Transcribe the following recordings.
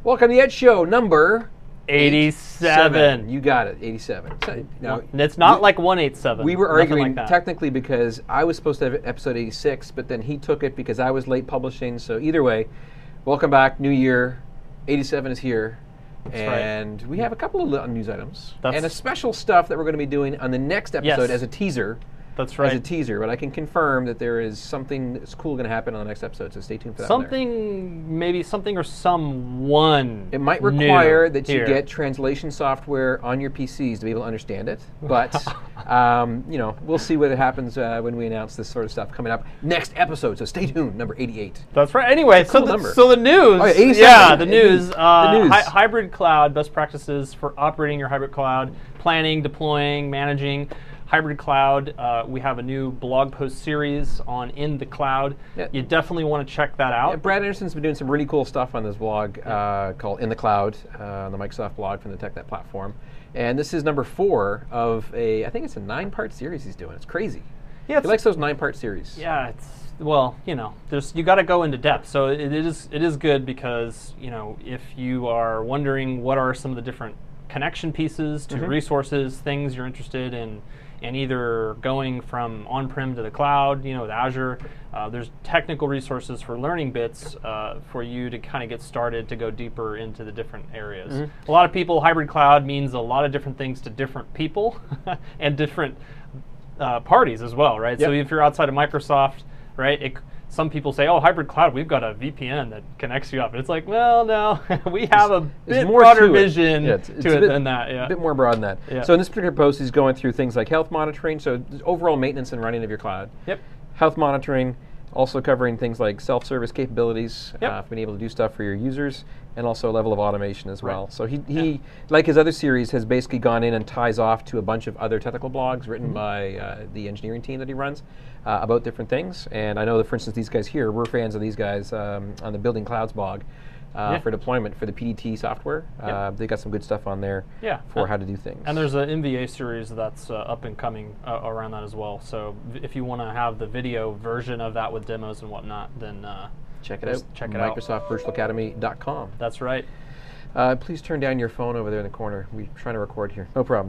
Welcome to the Edge Show, number 87. You got it, 87. So, now, it's not like 187. we were Nothing arguing like that. technically because I was supposed to have episode 86, but then he took it because I was late publishing. So either way, welcome back, new year. 87 is here. And we have a couple of little news items. And a special stuff that we're going to be doing on the next episode as a teaser. That's right. As a teaser, but I can confirm that there is something that's cool going to happen on the next episode, so stay tuned for that. Maybe something or someone. It might require that you get translation software on your PCs to be able to understand it, but you know, we'll see what happens when we announce this sort of stuff coming up next episode. So stay tuned, number 88. That's right. Anyway, cool so the news. Oh, yeah, 87. Yeah, the news. Hybrid cloud best practices for operating your hybrid cloud, planning, deploying, managing. Hybrid cloud, we have a new blog post series on In the Cloud. Yeah. You definitely want to check that out. Yeah, Brad Anderson's been doing some really cool stuff on this blog called In the Cloud on the Microsoft blog from the TechNet platform. And this is number 4 of I think it's a 9-part series he's doing. It's crazy. Yeah, he likes those 9-part series. Yeah, well, you know, you got to go into depth. So it is good because, you know, if you are wondering what are some of the different connection pieces to resources, things you're interested in, and either going from on-prem to the cloud, you know, with Azure, there's technical resources for learning bits for you to kind of get started to go deeper into the different areas. A lot of people, hybrid cloud means a lot of different things to different people and different parties as well, right? Yep. So if you're outside of Microsoft, right, some people say, oh, hybrid cloud, we've got a VPN that connects you up. And it's like, well, no, we have a bit broader vision to it than that. Yeah. A bit more broad than that. Yeah. So in this particular post, he's going through things like health monitoring, so overall maintenance and running of your cloud. Yep. Health monitoring, also covering things like self-service capabilities, being able to do stuff for your users, and also a level of automation as well. So he like his other series, has basically gone in and ties off to a bunch of other technical blogs written by the engineering team that he runs about different things. And I know that, for instance, these guys here, we're fans of these guys on the Building Clouds blog for deployment for the PDT software. They got some good stuff on there for how to do things. And there's an MVA series that's up and coming around that as well. So if you want to have the video version of that with demos and whatnot, then check it out. Check it out. MicrosoftVirtualAcademy.com. That's right. Please turn down your phone over there in the corner. We're trying to record here. No problem.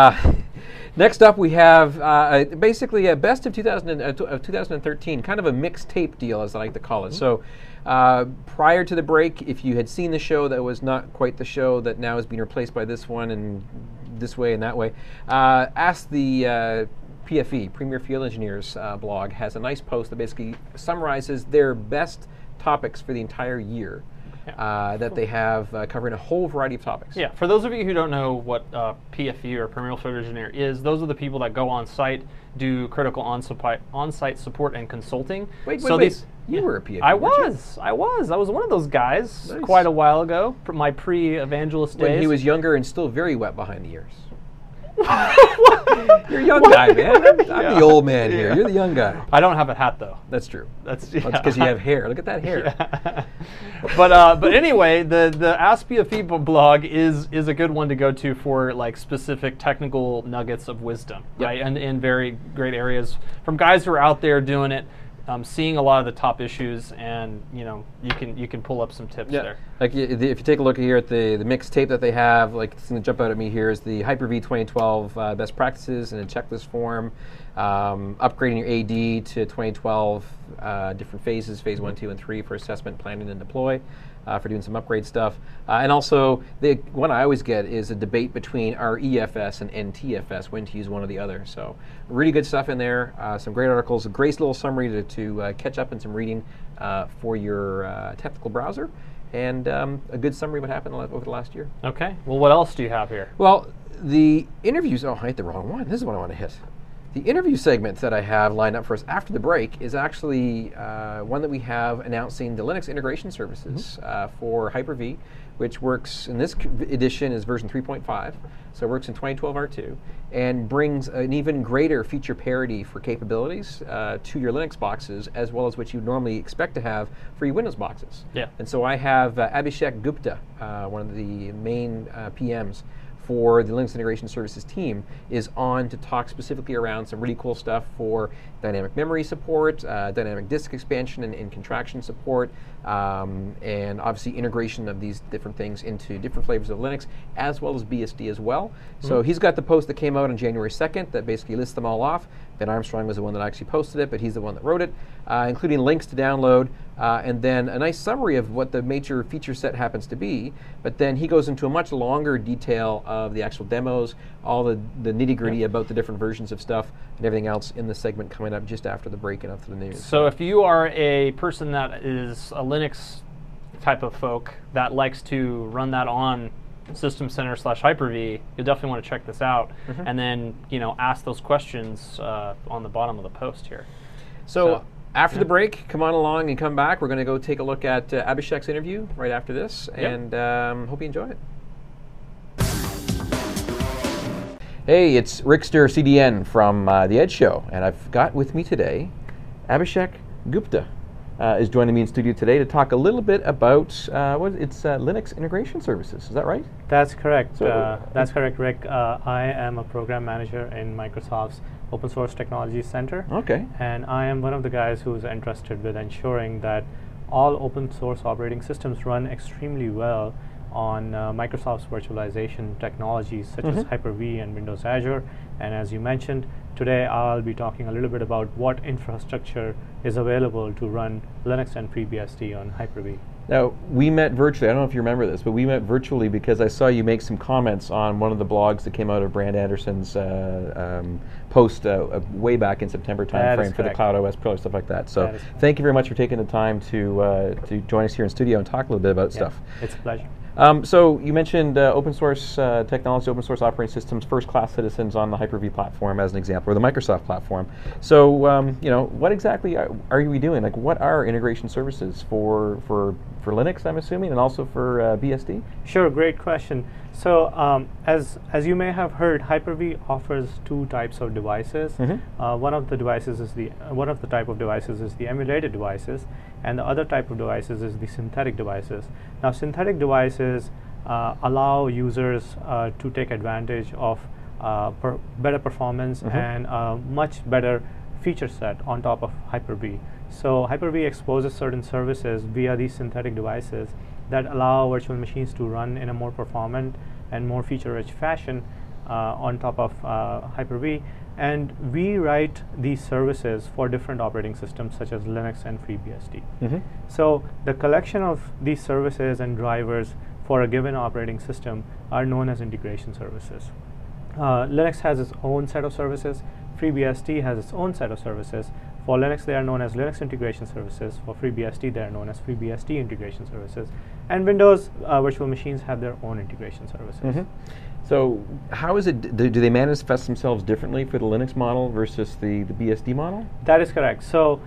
Next up, we have basically a best of 2013, kind of a mixtape deal, as I like to call it. So prior to the break, if you had seen the show that was not quite the show that now is being replaced by this one and this way and that way, ask the PFE, Premier Field Engineers blog, has a nice post that basically summarizes their best topics for the entire year. That they have covering a whole variety of topics. Yeah, for those of you who don't know what PFE or Premier Field Engineer is, those are the people that go on site, do critical on-site support and consulting. Wait. You were a PFE, I was one of those guys quite a while ago, my pre-evangelist days. When he was younger and still very wet behind the ears. You're a young guy, man. I'm the old man here. You're the young guy. I don't have a hat, though. That's true. That's because you have hair. Look at that hair. But anyway, the Ask PFE blog is a good one to go to for like specific technical nuggets of wisdom, right? And in very great areas from guys who are out there doing it. Seeing a lot of the top issues, and you know, you can pull up some tips there. Like if you take a look here at the mixtape that they have, like it's going to jump out at me here is the Hyper-V 2012 best practices in a checklist form, upgrading your AD to 2012 different phases, phase 1, 2, and 3 for assessment, planning, and deploy. For doing some upgrade stuff. And also, the one I always get is a debate between our EFS and NTFS, when to use one or the other. So really good stuff in there, some great articles, a great little summary to catch up in some reading for your technical browser, and a good summary of what happened over the last year. Okay, well, what else do you have here? Well, the interviews, I hit the wrong one. This is what I want to hit. The interview segment that I have lined up for us after the break is actually one that we have announcing the Linux integration services for Hyper-V, which works in this edition is version 3.5, so it works in 2012 R2, and brings an even greater feature parity for capabilities to your Linux boxes, as well as what you normally expect to have for your Windows boxes. Yeah. And so I have Abhishek Gupta, one of the main PMs for the Linux Integration Services team is on to talk specifically around some really cool stuff for dynamic memory support, dynamic disk expansion and contraction support, and obviously integration of these different things into different flavors of Linux, as well as BSD as well. So he's got the post that came out on January 2nd that basically lists them all off. Ben Armstrong was the one that actually posted it, but he's the one that wrote it, including links to download, and then a nice summary of what the major feature set happens to be. But then he goes into a much longer detail of the actual demos, all the nitty-gritty about the different versions of stuff and everything else in the segment coming up just after the break and after the news. So if you are a person that is a Linux type of folk that likes to run that on System Center / Hyper-V, you'll definitely want to check this out, and then ask those questions on the bottom of the post here. So after the break, come on along and come back. We're going to go take a look at Abhishek's interview right after this, and hope you enjoy it. Hey, it's Rickster CDN from The Edge Show, and I've got with me today Abhishek Gupta. Is joining me in studio today to talk a little bit about Linux Integration Services. Is that right? That's correct. That's correct, Rick. I am a program manager in Microsoft's Open Source Technology Center. Okay. And I am one of the guys who's interested with ensuring that all open source operating systems run extremely well on Microsoft's virtualization technologies such as Hyper-V and Windows Azure. And as you mentioned, today I'll be talking a little bit about what infrastructure is available to run Linux and FreeBSD on Hyper-V. Now, we met virtually. I don't know if you remember this, but we met virtually because I saw you make some comments on one of the blogs that came out of Brand Anderson's post way back in September timeframe for the Cloud OS Pro, stuff like that. So thank you very much for taking the time to join us here in studio and talk a little bit about stuff. It's a pleasure. So you mentioned open source technology, open source operating systems, first-class citizens on the Hyper-V platform as an example, or the Microsoft platform. So what exactly are we doing? Like, what are integration services for Linux, I'm assuming, and also for BSD? Sure, great question. So as you may have heard, Hyper-V offers two types of devices. One of the type of devices is the emulated devices, and the other type of devices is the synthetic devices. Now, synthetic devices allow users to take advantage of better performance and a much better feature set on top of Hyper-V. So Hyper-V exposes certain services via these synthetic devices that allow virtual machines to run in a more performant and more feature-rich fashion on top of Hyper-V. And we write these services for different operating systems such as Linux and FreeBSD. So the collection of these services and drivers for a given operating system are known as integration services. Linux has its own set of services. FreeBSD has its own set of services. For Linux, they are known as Linux Integration Services. For FreeBSD, they are known as FreeBSD Integration Services. And Windows virtual machines have their own integration services. So how is it, do they manifest themselves differently for the Linux model versus the BSD model? That is correct. So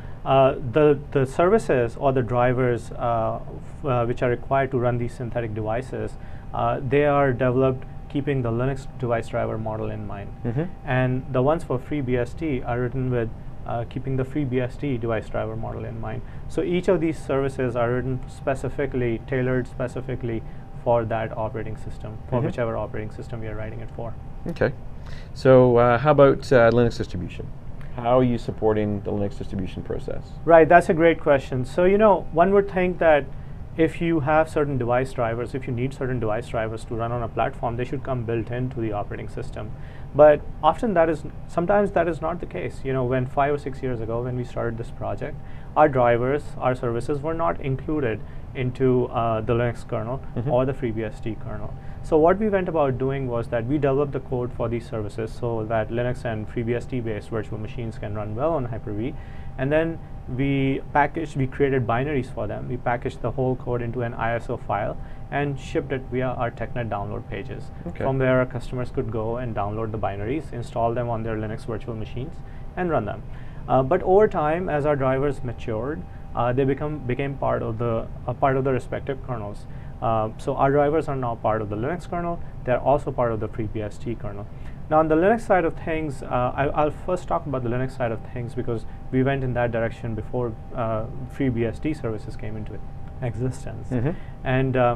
the services or the drivers which are required to run these synthetic devices, they are developed keeping the Linux device driver model in mind. And the ones for FreeBSD are written with keeping the FreeBSD device driver model in mind. So each of these services are written specifically, tailored specifically for that operating system, for whichever operating system we are writing it for. Okay. So how about Linux distribution? How are you supporting the Linux distribution process? Right, that's a great question. So, one would think that if you have certain device drivers, if you need certain device drivers to run on a platform, they should come built into the operating system. But sometimes that is not the case. When 5 or 6 years ago, when we started this project, our drivers, our services were not included into the Linux kernel or the FreeBSD kernel. So what we went about doing was that we developed the code for these services so that Linux and FreeBSD based virtual machines can run well on Hyper-V. And then we created binaries for them. We packaged the whole code into an ISO file and shipped it via our TechNet download pages. From there, our customers could go and download the binaries, install them on their Linux virtual machines, and run them. But over time, as our drivers matured, they became part of the respective kernels. So our drivers are now part of the Linux kernel. They're also part of the FreeBSD kernel. Now, on the Linux side of things, I'll first talk about the Linux side of things because we went in that direction before FreeBSD services came into existence. And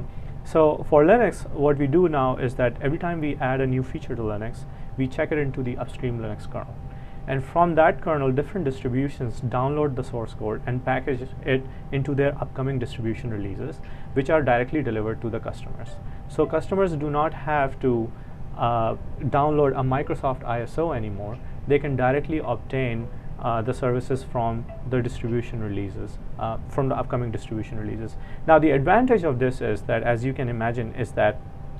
So for Linux, what we do now is that every time we add a new feature to Linux, we check it into the upstream Linux kernel. And from that kernel, different distributions download the source code and package it into their upcoming distribution releases, which are directly delivered to the customers. So customers do not have to download a Microsoft ISO anymore. They can directly obtain the services from the distribution releases, from the upcoming distribution releases. Now, the advantage of this is that, as you can imagine, is that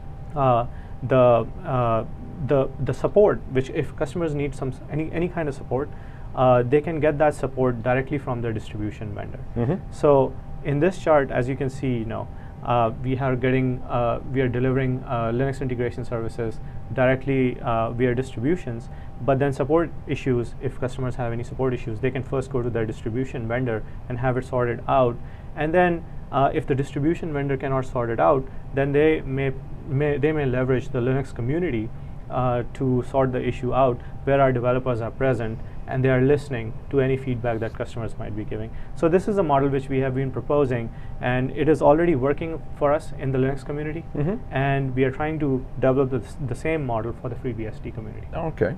the support, which if customers need any kind of support, they can get that support directly from their distribution vendor. So in this chart, as you can see, we are delivering Linux integration services directly via distributions. But then support issues, if customers have any support issues, they can first go to their distribution vendor and have it sorted out. And then if the distribution vendor cannot sort it out, then they may leverage the Linux community to sort the issue out, where our developers are present and they are listening to any feedback that customers might be giving. So this is a model which we have been proposing, and it is already working for us in the Linux community, and we are trying to develop the same model for the FreeBSD community. Okay.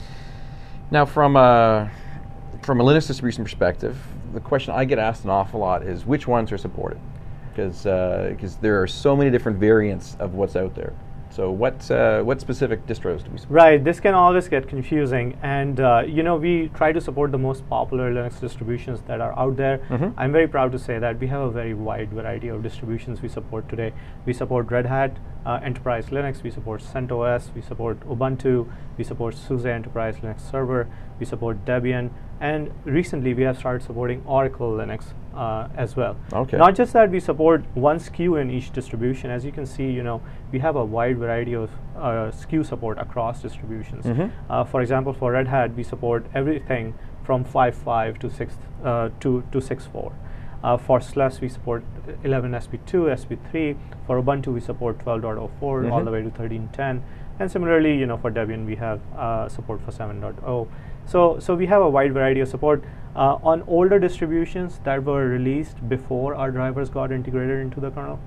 Now, from a Linux distribution perspective, the question I get asked an awful lot is which ones are supported, because there are so many different variants of what's out there. So what specific distros do we support? Right, this can always get confusing, and we try to support the most popular Linux distributions that are out there. I'm very proud to say that we have a very wide variety of distributions we support today. We support Red Hat Enterprise Linux, we support CentOS, we support Ubuntu, we support SUSE Enterprise Linux Server, we support Debian, and recently we have started supporting Oracle Linux as well. Okay. Not just that, we support one SKU in each distribution. As you can see, we have a wide variety of SKU support across distributions. For example, for Red Hat, we support everything from 5.5 to 6.4. For SLUS, we support 11 SP2, SP3. For Ubuntu, we support 12.04 all the way to 13.10. And similarly, for Debian, we have support for 7.0. So we have a wide variety of support. On older distributions that were released before our drivers got integrated into the kernel,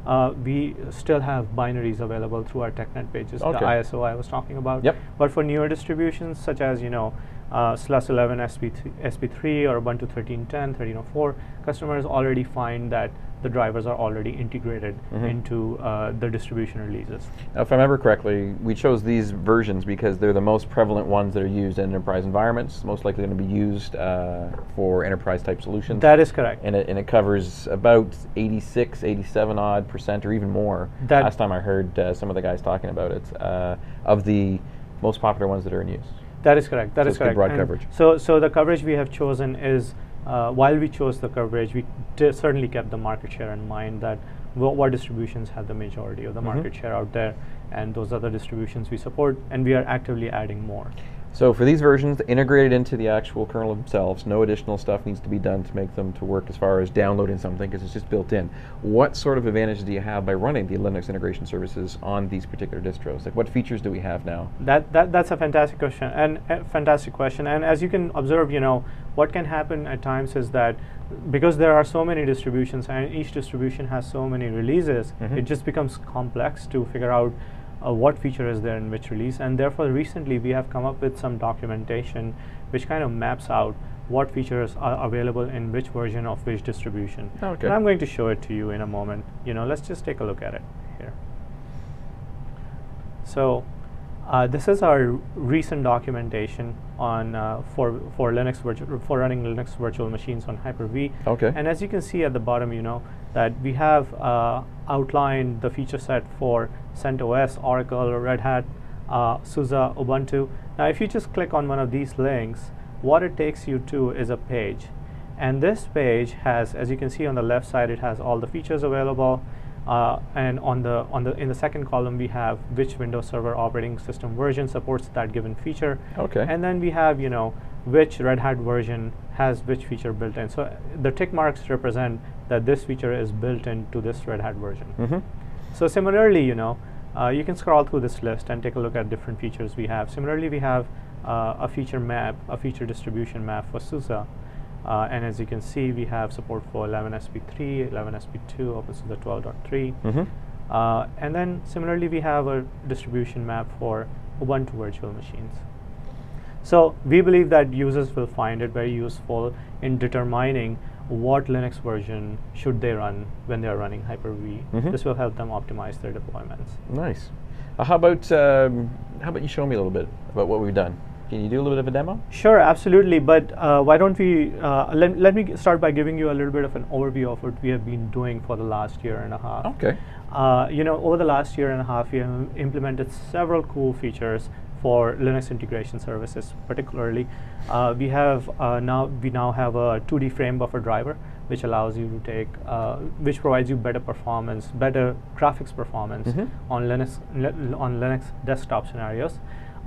we still have binaries available through our TechNet pages, the ISO I was talking about. But for newer distributions, such as SLUS 11 SP3 or Ubuntu 13.10, 13.04, customers already find that the drivers are already integrated into the distribution releases. Now, if I remember correctly, we chose these versions because they're the most prevalent ones that are used in enterprise environments, most likely going to be used for enterprise type solutions. That is correct. And it covers about 86, 87 odd % or even more. Last time I heard some of the guys talking about it, of the most popular ones that are in use. That is correct. That is correct. Broad coverage. So the coverage we have chosen is, while we chose the coverage, we certainly kept the market share in mind, that what distributions have the majority of the market share out there, and those other distributions we support, and we are actively adding more. So for these versions, integrated into the actual kernel themselves, no additional stuff needs to be done to make them to work as far as downloading something, because it's just built in. What sort of advantage do you have by running the Linux integration services on these particular distros? Like, what features do we have now? That's a fantastic question, and as you can observe, what can happen at times is that because there are so many distributions and each distribution has so many releases, it just becomes complex to figure out what feature is there in which release, and therefore recently we have come up with some documentation which kind of maps out what features are available in which version of which distribution. Okay. And I'm going to show it to you in a moment. Let's just take a look at it here. So this is our recent documentation on for Linux for running Linux virtual machines on Hyper-V. Okay. And as you can see at the bottom, that we have outlined the feature set for CentOS, Oracle, Red Hat, SUSE, Ubuntu. Now, if you just click on one of these links, what it takes you to is a page, and this page has, as you can see on the left side, it has all the features available. And in the second column, we have which Windows Server operating system version supports that given feature. Okay. And then we have which Red Hat version has which feature built in. So the tick marks represent that this feature is built into this Red Hat version. So similarly, you can scroll through this list and take a look at different features we have. Similarly, we have a feature map, a feature distribution map for SUSE. And as you can see, we have support for 11 SP3, 11 SP2, OpenSUSE 12.3. And then similarly, we have a distribution map for Ubuntu virtual machines. So we believe that users will find it very useful in determining what Linux version should they run when they are running Hyper-V. This will help them optimize their deployments. Nice. How about you show me a little bit about what we've done? Can you do a little bit of a demo? Sure, absolutely. But why don't we, let me start by giving you a little bit of an overview of what we have been doing for the last year and a half. Okay. Over the last year and a half, we have implemented several cool features for Linux integration services. Particularly, we now have a 2D frame buffer driver, which allows you to take, which provides you better performance, better graphics performance on Linux desktop scenarios.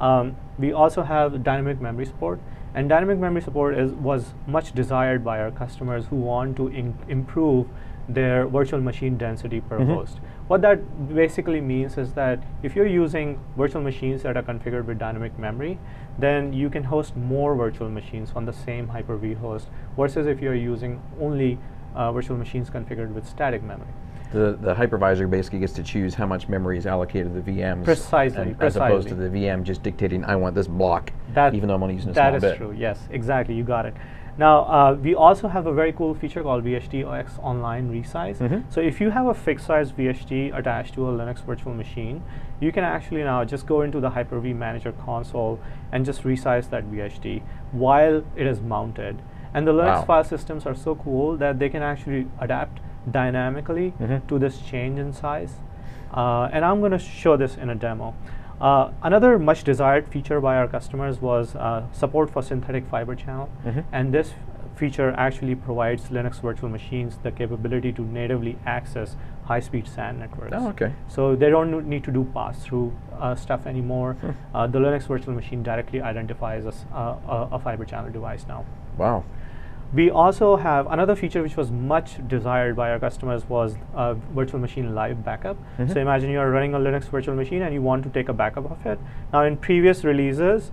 We also have dynamic memory support, and dynamic memory support was much desired by our customers who want to improve their virtual machine density per host. What that basically means is that if you're using virtual machines that are configured with dynamic memory, then you can host more virtual machines on the same Hyper-V host, versus if you're using only virtual machines configured with static memory. The hypervisor basically gets to choose how much memory is allocated to the VMs. Precisely. As opposed to the VM just dictating, I want this block, even though I'm only using a small bit. That is true, yes, exactly, you got it. Now, we also have a very cool feature called VHDX Online Resize. So if you have a fixed size VHD attached to a Linux virtual machine, you can actually now just go into the Hyper-V Manager console and just resize that VHD while it is mounted. And the Linux file systems are so cool that they can actually adapt dynamically to this change in size. And I'm going to show this in a demo. Another much desired feature by our customers was support for synthetic fiber channel, and this feature actually provides Linux virtual machines the capability to natively access high-speed SAN networks. Oh, okay. So they don't need to do pass-through stuff anymore. The Linux virtual machine directly identifies a fiber channel device now. Wow. We also have another feature which was much desired by our customers was virtual machine live backup. So imagine you are running a Linux virtual machine and you want to take a backup of it. Now in previous releases,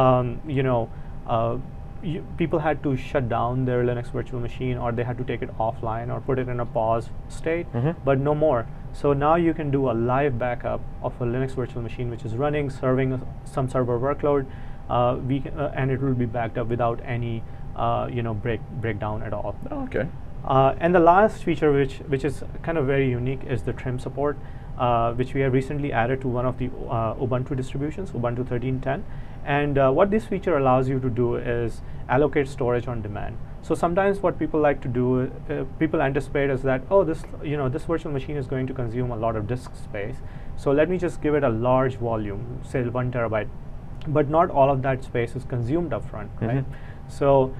people had to shut down their Linux virtual machine, or they had to take it offline or put it in a pause state, but no more. So now you can do a live backup of a Linux virtual machine which is running, serving some server workload, and it will be backed up without any breakdown at all. Oh, okay. And the last feature, which is kind of very unique, is the trim support, which we have recently added to one of the Ubuntu distributions, Ubuntu 13.10. And what this feature allows you to do is allocate storage on demand. So sometimes what people like to do, people anticipate is that, oh, this virtual machine is going to consume a lot of disk space. So let me just give it a large volume, say 1 terabyte. But not all of that space is consumed upfront, right? So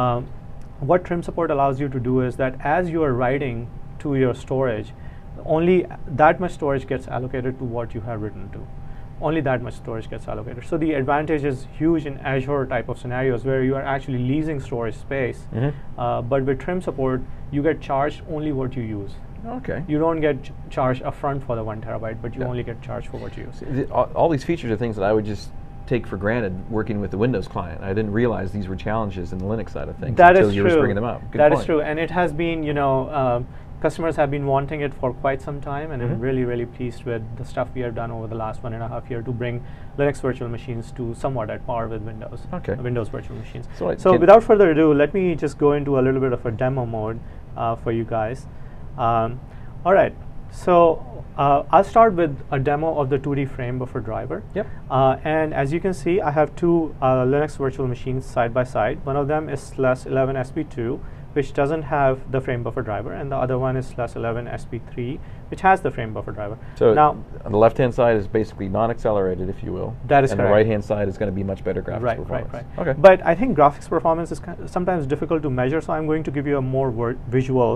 what trim support allows you to do is that as you are writing to your storage, only that much storage gets allocated to what you have written to. Only that much storage gets allocated. So the advantage is huge in Azure type of scenarios where you are actually leasing storage space. But with trim support, you get charged only what you use. Okay. You don't get charged upfront for the 1 terabyte, but you only get charged for what you use. All these features are things that I would just take for granted working with the Windows client. I didn't realize these were challenges in the Linux side of things until you were bringing them up. That is true, and it has been, customers have been wanting it for quite some time, and I'm really, really pleased with the stuff we have done over the last 1.5 years to bring Linux virtual machines to somewhat at par with Windows. Okay. Windows virtual machines. So without further ado, let me just go into a little bit of a demo mode for you guys. All right. So I'll start with a demo of the 2D frame buffer driver. Yep. And as you can see, I have two Linux virtual machines side by side. One of them is /11 SP2, which doesn't have the frame buffer driver, and the other one is /11 SP3, which has the frame buffer driver. So now, on the left-hand side is basically non-accelerated, if you will. That is and correct. the right-hand side is going to be much better graphics performance. Right. Okay. But I think graphics performance is sometimes difficult to measure, so I'm going to give you a more visual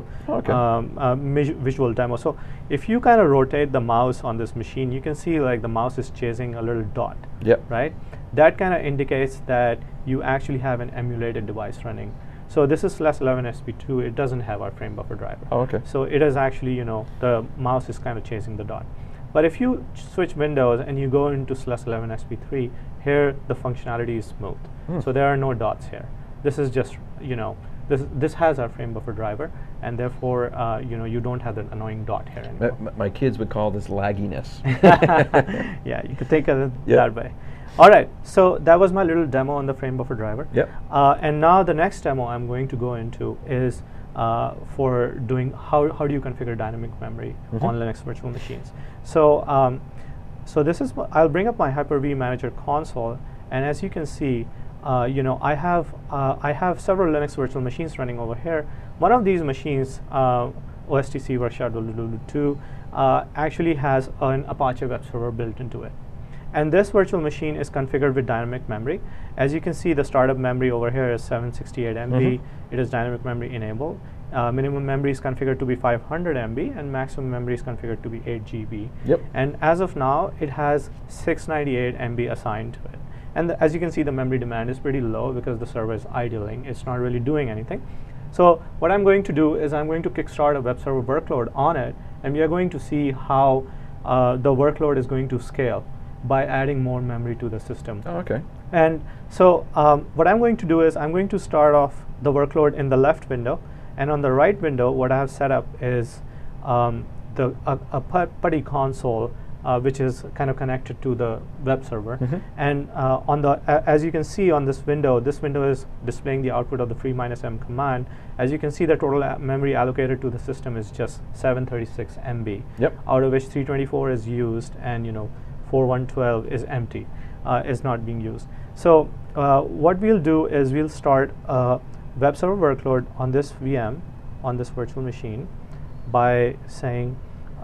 visual demo. So if you kind of rotate the mouse on this machine, you can see like the mouse is chasing a little dot. Yep. Right? That kind of indicates that you actually have an emulated device running. So this is /11 SP2. It doesn't have our frame buffer driver. Oh, okay. So it is actually, the mouse is kind of chasing the dot. But if you switch Windows and you go into /11 SP3, here the functionality is smooth. So there are no dots here. This is just, this has our frame buffer driver, and therefore you don't have that annoying dot here anymore. My kids would call this lagginess. Yeah, you could think of it Yep. that way. All right, so that was my little demo on the frame buffer driver. Yep. And now the next demo I'm going to go into is for doing how do you configure dynamic memory on Linux virtual machines. So so this is I'll bring up my Hyper-V Manager console, and as you can see, I have several Linux virtual machines running over here. One of these machines, OSTC Workshop 2, actually has an Apache web server built into it. And this virtual machine is configured with dynamic memory. As you can see, the startup memory over here is 768 MB. It is dynamic memory enabled. Minimum memory is configured to be 500 MB, and maximum memory is configured to be 8 GB. Yep. And as of now, it has 698 MB assigned to it. And as you can see, the memory demand is pretty low because the server is idling. It's not really doing anything. So what I'm going to do is I'm going to kickstart a web server workload on it, and we are going to see how the workload is going to scale by adding more memory to the system. Oh, okay. And so what I'm going to do is I'm going to start off the workload in the left window, and on the right window, what I have set up is a PuTTY console, which is kind of connected to the web server. And on the as you can see on this window is displaying the output of the free -m command. As you can see, the total memory allocated to the system is just 736 MB. Yep. Out of which 324 is used, and 4112 is empty, is not being used. So what we'll do is we'll start a web server workload on this VM, on this virtual machine, by saying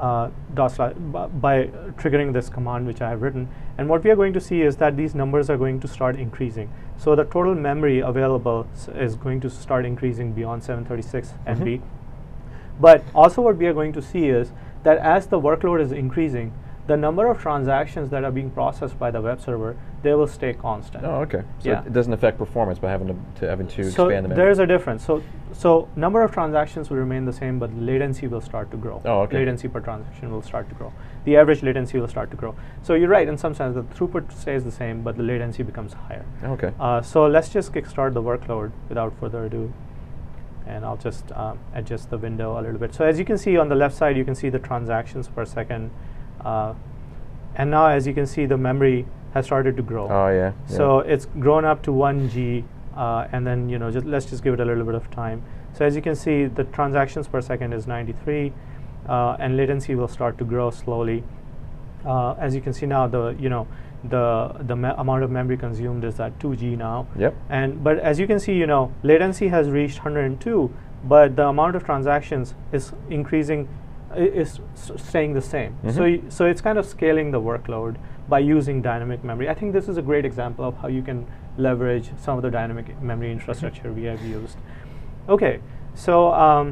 by triggering this command which I have written. And what we are going to see is that these numbers are going to start increasing. So the total memory available is going to start increasing beyond 736 MB. But also what we are going to see is that as the workload is increasing, the number of transactions that are being processed by the web server, they will stay constant. Oh, okay. So Yeah. it doesn't affect performance by having to So expand the memory. there's a difference. So number of transactions will remain the same, but latency will start to grow. Oh, okay. Latency per transaction will start to grow. The average latency will start to grow. So you're right, in some sense, the throughput stays the same, but the latency becomes higher. Okay. So let's just kickstart the workload without further ado. And I'll just adjust the window a little bit. So as you can see on the left side, you can see the transactions per second. And now, as you can see, the memory has started to grow. Oh, yeah. So it's grown up to 1 G, and then let's just give it a little bit of time. So as you can see, the transactions per second is 93, and latency will start to grow slowly. As you can see now, the amount of memory consumed is at 2 G now. Yep. But as you can see, latency has reached 102, but the amount of transactions is increasing, is staying the same. So it's kind of scaling the workload by using dynamic memory. I think this is a great example of how you can leverage some of the dynamic memory infrastructure we have used. Okay, so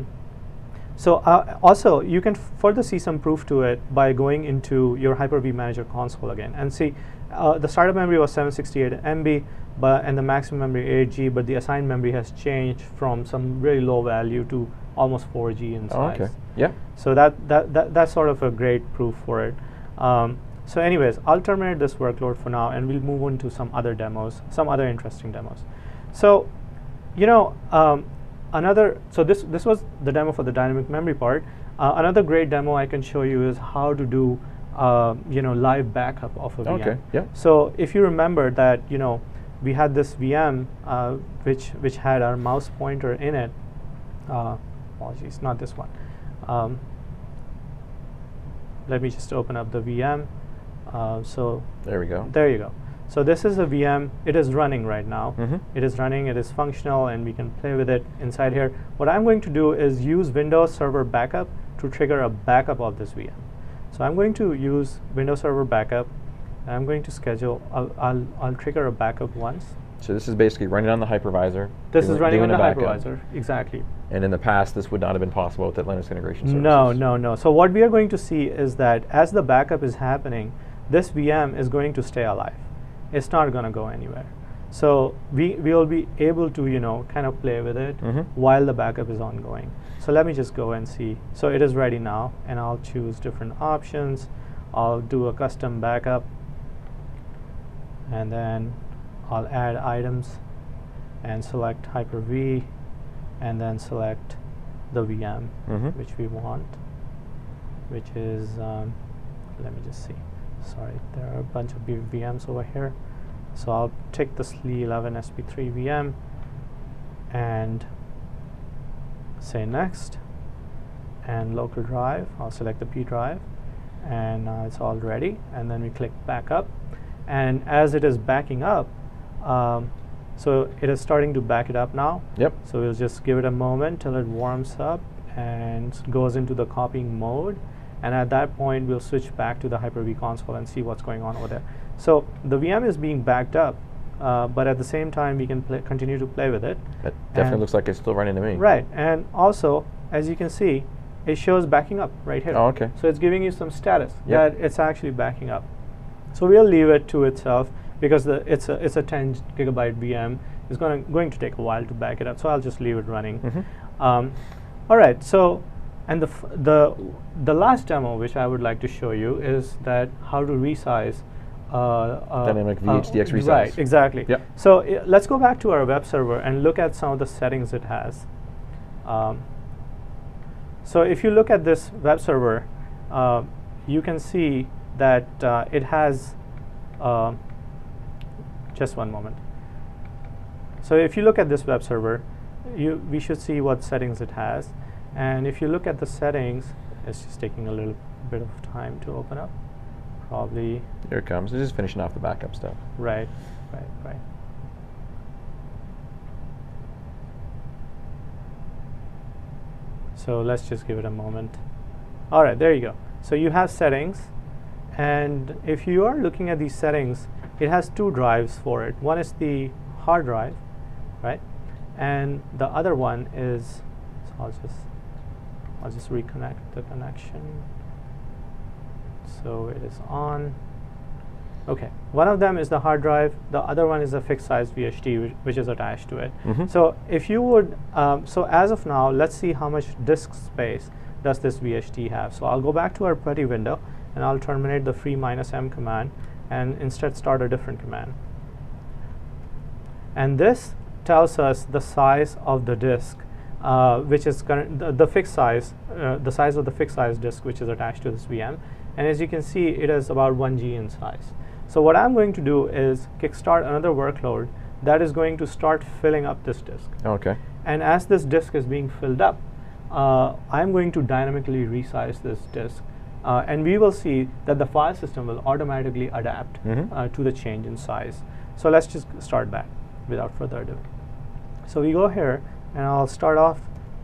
also you can further see some proof to it by going into your Hyper-V Manager console again and see the startup memory was 768 MB, and the maximum memory 8 G, but the assigned memory has changed from some really low value to almost 4 G in size. Oh, okay. Yeah. So that's sort of a great proof for it. So anyways, I'll terminate this workload for now, and we'll move on to some other demos, some other interesting demos. So, this was the demo for the dynamic memory part. Another great demo I can show you is how to do live backup of a VM. Okay. Yeah. So if you remember that we had this VM which had our mouse pointer in it. Apologies, not this one. Let me just open up the VM. So there we go. There you go. So this is a VM. It is running right now. Mm-hmm. It is running. It is functional, and we can play with it inside here. What I'm going to do is use Windows Server Backup to trigger a backup of this VM. So I'm going to use Windows Server Backup. And I'm going to schedule. I'll trigger a backup once. So this is basically running on the hypervisor. This is running on doing the a backup. hypervisor. Exactly. And in the past, this would not have been possible with that Linux integration services. No. So what we are going to see is that as the backup is happening, this VM is going to stay alive. It's not going to go anywhere. So we will be able to kind of play with it while the backup is ongoing. So let me just go and see. So it is ready now, and I'll choose different options. I'll do a custom backup, and then I'll add items and select Hyper-V, and then select the VM which we want, which is, let me just see. Sorry, there are a bunch of VMs over here. So I'll take the SLE11 SP3 VM and say next, and local drive, I'll select the P drive, and it's all ready, and then we click back up, and as it is backing up, so it is starting to back it up now. Yep. So we'll just give it a moment till it warms up and goes into the copying mode, and at that point we'll switch back to the Hyper-V console and see what's going on over there. So the VM is being backed up, but at the same time we can continue to play with it. That definitely looks like it's still running to me. Right, and also, as you can see, it shows backing up right here. Oh, okay. So it's giving you some status Yep. that it's actually backing up. So we'll leave it to itself, because it's a 10 gigabyte VM. It's going to take a while to back it up. So I'll just leave it running. All right. So, and the last demo which I would like to show you is that how to resize. Dynamic VHDX resize. Right. Exactly. Yep. So let's go back to our web server and look at some of the settings it has. So if you look at this web server, you can see that it has, just one moment. So if you look at this web server, we should see what settings it has. And if you look at the settings, it's just taking a little bit of time to open up. Probably. Here it comes. It's just finishing off the backup stuff. Right. So let's just give it a moment. All right, there you go. So you have settings, and if you are looking at these settings, it has two drives for it. One is the hard drive, right? And the other one is, so I'll just reconnect the connection. So it is on. Okay, one of them is the hard drive. The other one is a fixed size VHD, which is attached to it. So if you would, so as of now, let's see how much disk space does this VHD have. So I'll go back to our PuTTY window, and I'll terminate the free -m command, and instead start a different command. And this tells us the size of the disk, which is the fixed size, the size of the fixed size disk which is attached to this VM. And as you can see, it is about 1 G in size. So what I'm going to do is kickstart another workload that is going to start filling up this disk. Okay. And as this disk is being filled up, I'm going to dynamically resize this disk. And we will see that the file system will automatically adapt to the change in size. So let's just start that without further ado. So we go here, and I'll start off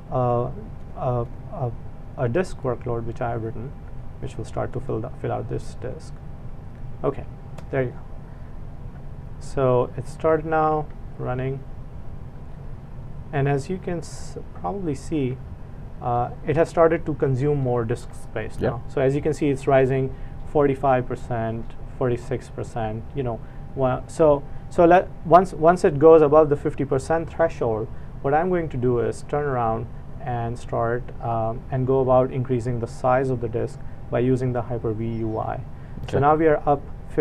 a disk workload which I have written, which will start to fill out this disk. Okay, there you go. So it started now running, and as you can probably see, it has started to consume more disk space now. So as you can see, it's rising 45%, 46%. You know, once it goes above the 50% threshold, what I'm going to do is turn around and start and go about increasing the size of the disk by using the Hyper-V UI. So now we are up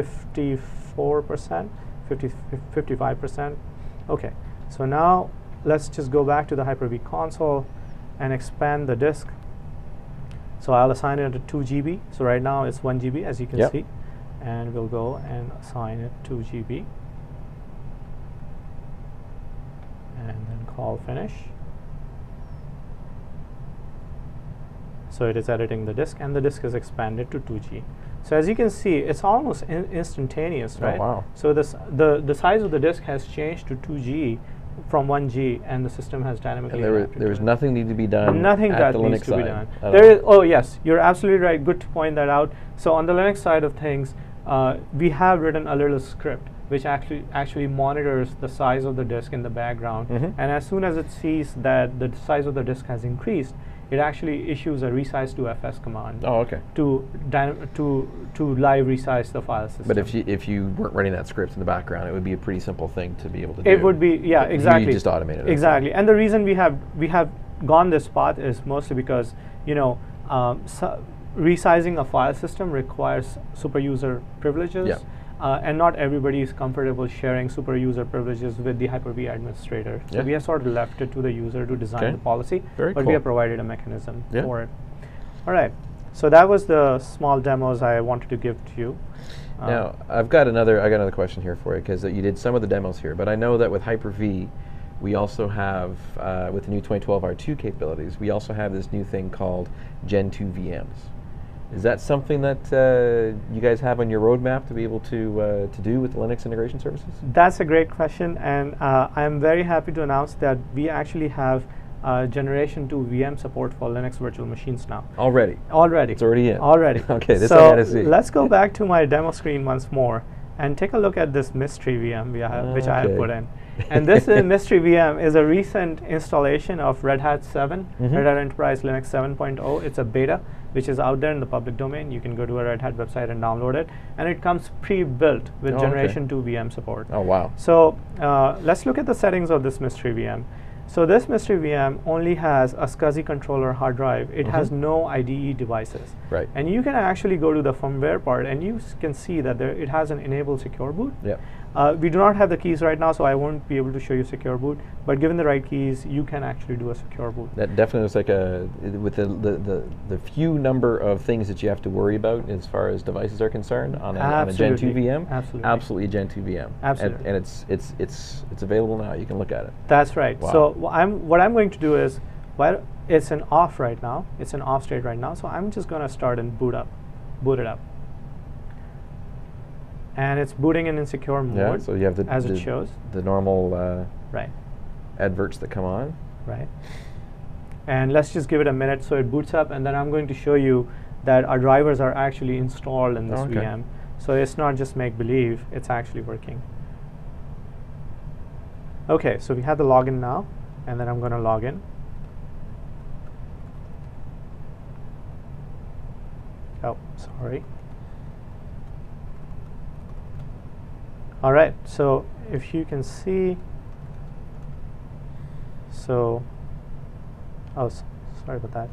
54%, 55%. Okay, so now let's just go back to the Hyper-V console and expand the disk. So I'll assign it to 2 GB. So right now it's 1 GB, as you can see. And we'll go and assign it 2 GB. And then call finish. So it is editing the disk, and the disk is expanded to 2G. So as you can see, it's almost instantaneous, right? Oh, wow. So the size of the disk has changed to 2G from 1G, and the system has dynamically adapted. There was nothing need to be done. Nothing at that the needs Linux to be side done. at all. Oh yes, you're absolutely right. Good to point that out. So on the Linux side of things, we have written a little script which actually monitors the size of the disk in the background, and as soon as it sees that the size of the disk has increased, it actually issues a resize to FS command. Oh, okay. To live resize the file system. But if you weren't running that script in the background, it would be a pretty simple thing to be able to do. It would be, yeah, exactly. You just automated it. Exactly, and the reason we have gone this path is mostly because, you know, resizing a file system requires super user privileges. and not everybody is comfortable sharing super user privileges with the Hyper-V administrator. So we have sort of left it to the user to design the policy, but we have provided a mechanism for it. All right, so that was the small demos I wanted to give to you. Now, I got another question here for you, because you did some of the demos here, but I know that with Hyper-V, we also have, with the new 2012 R2 capabilities, we also have this new thing called Gen 2 VMs. Is that something that you guys have on your roadmap to be able to do with the Linux integration services? That's a great question, and I'm very happy to announce that we actually have Generation 2 VM support for Linux virtual machines now. Already? Already. It's already in? Already. Okay, this so I gotta see. Let's go back to my demo screen once more and take a look at this mystery VM which I have put in. And this mystery VM is a recent installation of Red Hat 7, Red Hat Enterprise Linux 7.0. It's a beta which is out there in the public domain. You can go to a Red Hat website and download it. And it comes pre-built with Generation 2 VM support. Oh, wow. So let's look at the settings of this mystery VM. So this mystery VM only has a SCSI controller hard drive. It has no IDE devices. Right. And you can actually go to the firmware part and you can see that it has an enable secure boot. Yep. We do not have the keys right now, so I won't be able to show you secure boot. But given the right keys, you can actually do a secure boot. That definitely looks like with the few number of things that you have to worry about as far as devices are concerned on a Gen 2 VM. Absolutely a Gen 2 VM. Absolutely. And it's available now. You can look at it. That's right. Wow. So what I'm going to do is, while it's an off right now, it's an off state right now, so I'm just going to start and boot it up. And it's booting in secure mode, so you have it shows. The normal right. adverts that come on. Right. And let's just give it a minute so it boots up, and then I'm going to show you that our drivers are actually installed in this VM. So it's not just make-believe, it's actually working. Okay, so we have the login now, and then I'm going to log in. Oh, sorry. All right, so if you can see, sorry about that.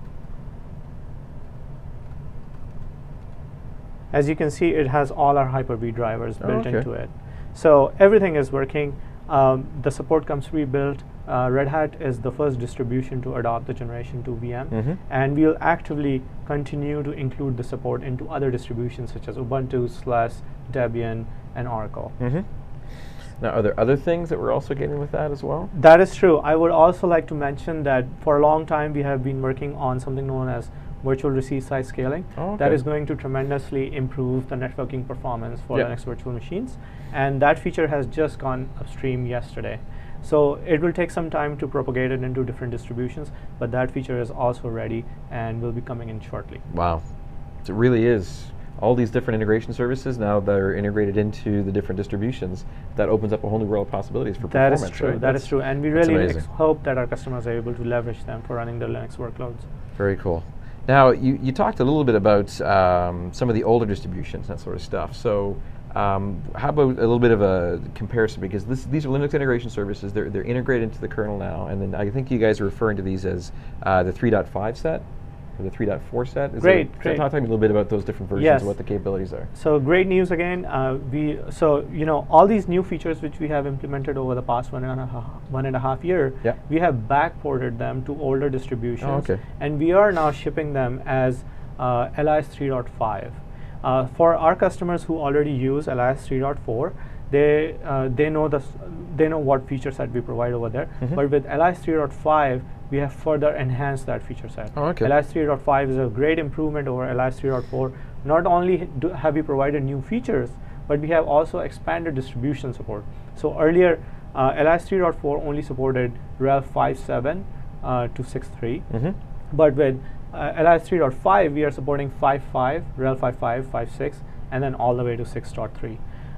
As you can see, it has all our Hyper-V drivers built into it. So everything is working. The support comes pre-built. Red Hat is the first distribution to adopt the Generation 2 VM, and we'll actively continue to include the support into other distributions such as Ubuntu, SLUS, Debian, and Oracle. Now, are there other things that we're also getting with that as well? That is true. I would also like to mention that for a long time we have been working on something known as virtual receive size scaling. That is going to tremendously improve the networking performance for Linux virtual machines, and that feature has just gone upstream yesterday. So it will take some time to propagate it into different distributions, but that feature is also ready and will be coming in shortly. Wow. So it really is. All these different integration services, now they're integrated into the different distributions. That opens up a whole new world of possibilities for performance. That is true. Right? That is true. And we really hope that our customers are able to leverage them for running their Linux workloads. Very cool. Now, you talked a little bit about some of the older distributions, that sort of stuff. So how about a little bit of a comparison? Because these are Linux integration services. They're integrated into the kernel now. And then I think you guys are referring to these as the 3.5 set. The 3.4 set? Great. Talk to me a little bit about those different versions and what the capabilities are. So great news again. All these new features which we have implemented over the past one and a half year, we have backported them to older distributions, and we are now shipping them as LIS 3.5. For our customers who already use LIS 3.4, they know what feature set we provide over there. But with LIS 3.5, we have further enhanced that feature set. LIS 3.5 is a great improvement over LIS 3.4. Not only have we provided new features, but we have also expanded distribution support. So earlier, LIS 3.4 only supported RHEL 5.7 to 6.3. But with LIS 3.5, we are supporting 5.5, RHEL 5.5, 5.6, and then all the way to 6.3.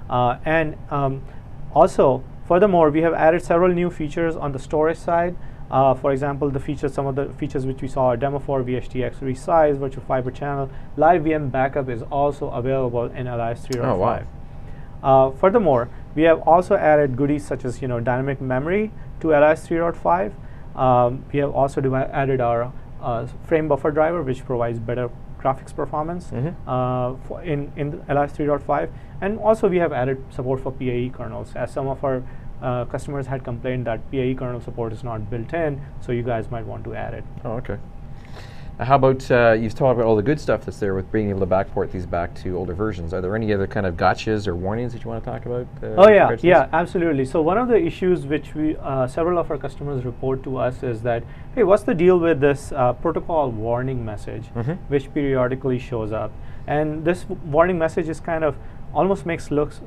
Also, furthermore, we have added several new features on the storage side. For example, some of the features which we saw are demo for VHDX resize, virtual fiber channel, live VM backup is also available in LIS 3.5. Oh, wow. Furthermore, we have also added goodies such as dynamic memory to LIS 3.5. We have also added our frame buffer driver, which provides better graphics performance in the LIS 3.5, and also we have added support for PAE kernels, as some of our customers had complained that PAE kernel support is not built in, so you guys might want to add it. Oh, okay. How about, you've talked about all the good stuff that's there with being able to backport these back to older versions. Are there any other kind of gotchas or warnings that you want to talk about? Oh yeah, absolutely. So one of the issues which we, several of our customers report to us is that, hey, what's the deal with this protocol warning message, which periodically shows up? And this warning message is kind of almost makes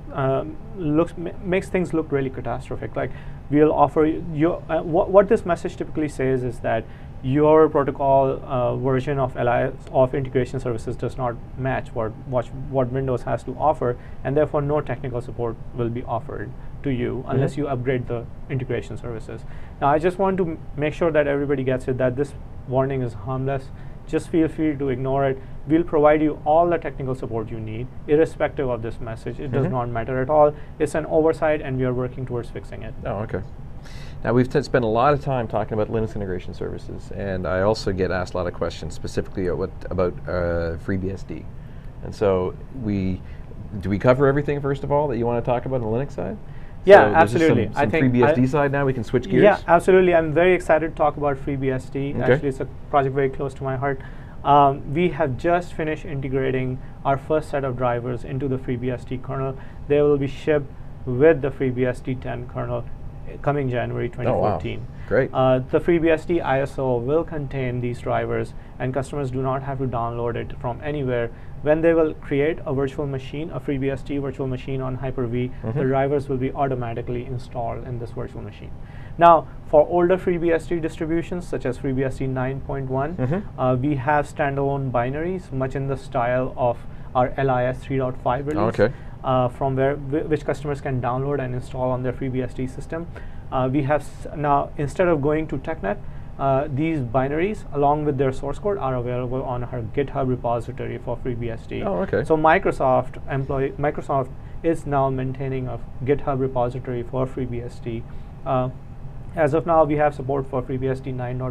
things look really catastrophic. Like, we'll offer you, what this message typically says is that your protocol version of LIS of integration services does not match what Windows has to offer, and therefore no technical support will be offered to you unless you upgrade the integration services. Now, I just want to make sure that everybody gets it, that this warning is harmless. Just feel free to ignore it. We'll provide you all the technical support you need, irrespective of this message. It does not matter at all. It's an oversight, and we are working towards fixing it. Oh, okay. Now, we've spent a lot of time talking about Linux integration services, and I also get asked a lot of questions specifically about FreeBSD. And so, do we cover everything, first of all, that you want to talk about on the Linux side? Yeah, so absolutely. I think FreeBSD side now, we can switch gears? Yeah, absolutely. I'm very excited to talk about FreeBSD. Okay. Actually, it's a project very close to my heart. We have just finished integrating our first set of drivers into the FreeBSD kernel. They will be shipped with the FreeBSD 10 kernel coming January 2014. Oh, wow. Great. The FreeBSD ISO will contain these drivers, and customers do not have to download it from anywhere. When they will create a virtual machine, a FreeBSD virtual machine on Hyper-V, the drivers will be automatically installed in this virtual machine. Now, for older FreeBSD distributions, such as FreeBSD 9.1, we have standalone binaries, much in the style of our LIS 3.5 release. Okay. From which customers can download and install on their FreeBSD system. We have now, instead of going to TechNet, these binaries, along with their source code, are available on our GitHub repository for FreeBSD. Oh, okay. So Microsoft is now maintaining a GitHub repository for FreeBSD. As of now, we have support for FreeBSD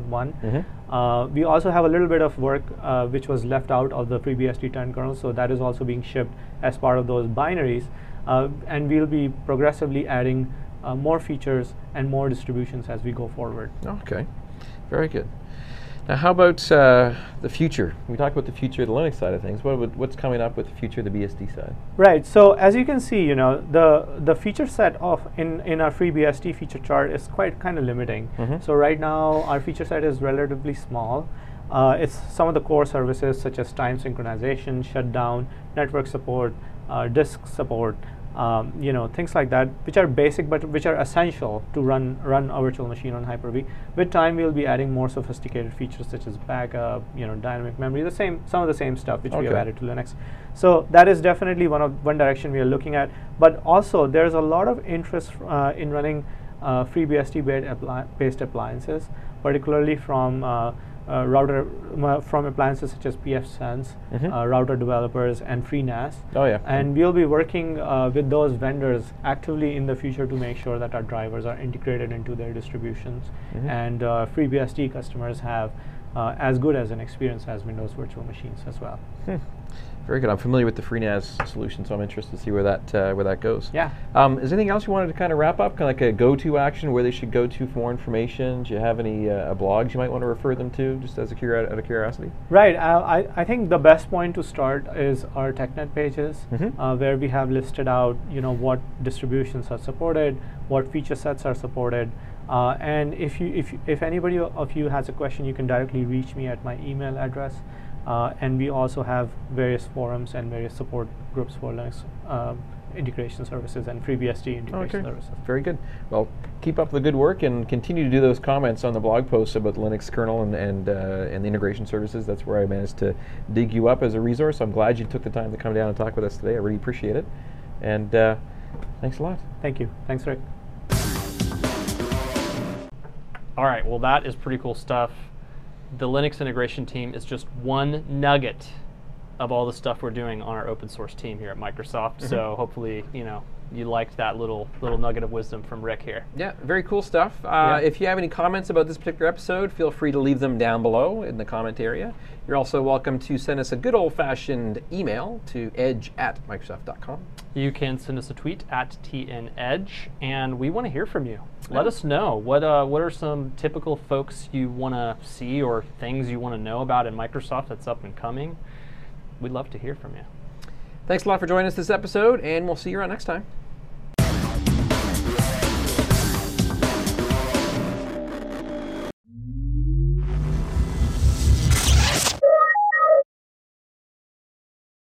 9.1. We also have a little bit of work which was left out of the FreeBSD 10 kernel, so that is also being shipped as part of those binaries. And we'll be progressively adding more features and more distributions as we go forward. Okay, very good. Now, how about the future? We talked about the future of the Linux side of things. What's coming up with the future of the BSD side? Right. So as you can see, the feature set in our FreeBSD feature chart is quite kind of limiting. So right now, our feature set is relatively small. It's some of the core services such as time synchronization, shutdown, network support, disk support, things like that, which are basic but which are essential to run a virtual machine on Hyper-V. With time, we'll be adding more sophisticated features such as backup, dynamic memory, some of the same stuff which we have added to Linux. So that is definitely one direction we are looking at. But also, there's a lot of interest in running FreeBSD-based appliances, particularly from from appliances such as pfSense, router developers, and FreeNAS. Oh, yeah. And we'll be working with those vendors actively in the future to make sure that our drivers are integrated into their distributions, and FreeBSD customers have as good as an experience as Windows virtual machines as well. Very good. I'm familiar with the FreeNAS solution, so I'm interested to see where that goes. Yeah. Is there anything else you wanted to kind of wrap up, kind of like a go-to action, where they should go to for more information? Do you have any blogs you might want to refer them to, just as out of curiosity? Right. I think the best point to start is our TechNet pages, where we have listed out, what distributions are supported, what feature sets are supported. And if anybody of you has a question, you can directly reach me at my email address. And we also have various forums and various support groups for Linux integration services and FreeBSD integration services. Very good. Well, keep up the good work and continue to do those comments on the blog posts about the Linux kernel and the integration services. That's where I managed to dig you up as a resource. I'm glad you took the time to come down and talk with us today. I really appreciate it. And thanks a lot. Thank you. Thanks, Rick. All right, well, that is pretty cool stuff. The Linux integration team is just one nugget of all the stuff we're doing on our open source team here at Microsoft. So hopefully, you liked that little nugget of wisdom from Rick here. Yeah, very cool stuff. Yeah. If you have any comments about this particular episode, feel free to leave them down below in the comment area. You're also welcome to send us a good old-fashioned email to edge@microsoft.com. You can send us a tweet at TNEdge, and we want to hear from you. Let us know what are some typical folks you want to see or things you want to know about in Microsoft that's up and coming. We'd love to hear from you. Thanks a lot for joining us this episode, and we'll see you around next time.